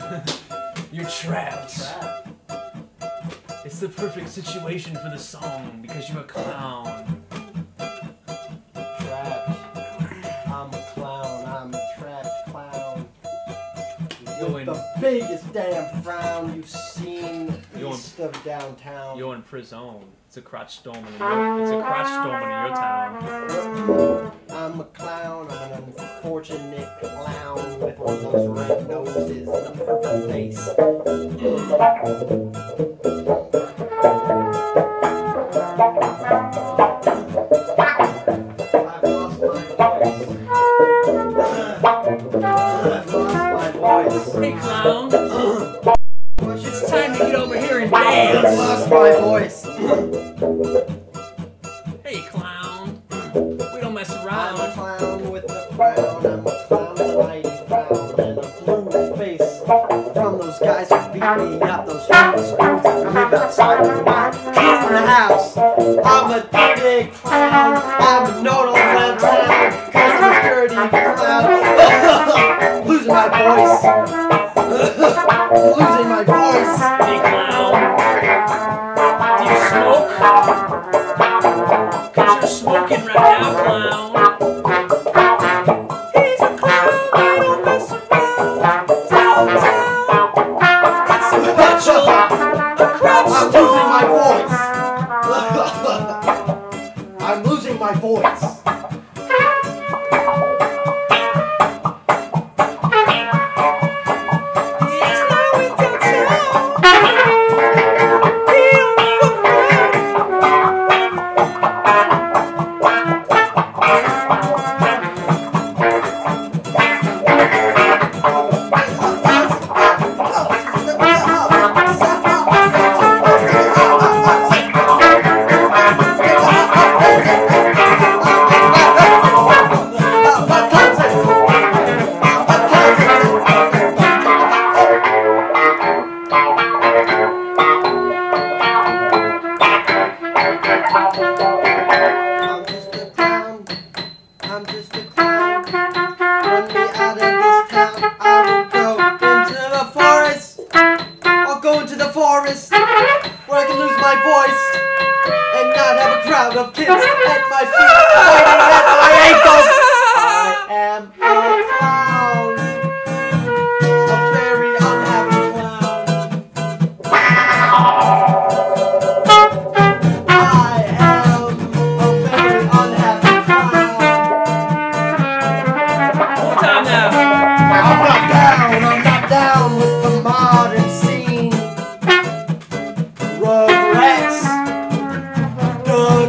You're trapped. It's the perfect situation for the song because you're a clown. Trapped. I'm a clown. I'm a trapped clown. With the biggest damn frown you've seen east of downtown. You're in prison. It's a crotch storming in your town. I'm a clown. I'm an unfortunate clown with one of those red noses and a purple face. Hey clown, it's time to get over here and dance. I've lost my voice. Hey clown, we don't mess around. I'm a clown with a frown. I'm a clown with a mighty frown and a blue face. From those guys who beat me up, those homeless dudes that live outside of my cool house. I'm a dirty clown. I'm a no around town. Cause I'm a dirty clown. Losing my voice. Losing my voice. Hey clown, do you smoke? Cause you're smoking right now, clown. He's a clown, we don't mess around. Downtown, it's a Mitchell, a crotch I'm losing my voice. I'm losing my voice. I'm just a clown. Run me out of this town. I will go into the forest. I'll go into the forest where I can lose my voice and not have a crowd of kids at my feet fighting at my ankles. I am a clown. A very unhappy clown. I am a very unhappy clown. I'm not down with the modern scene. Rugrats, Doug.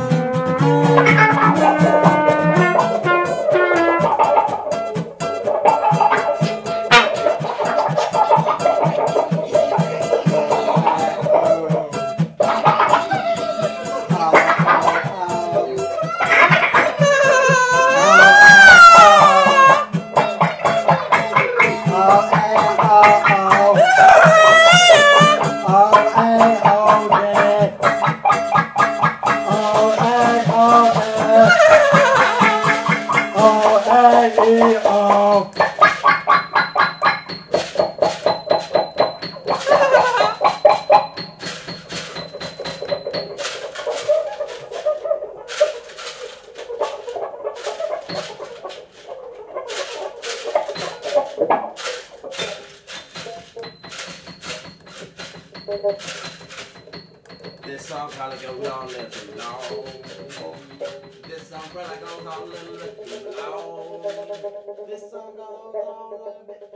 This song probably goes on a little long. This song probably goes on a little long. This song goes on a bit.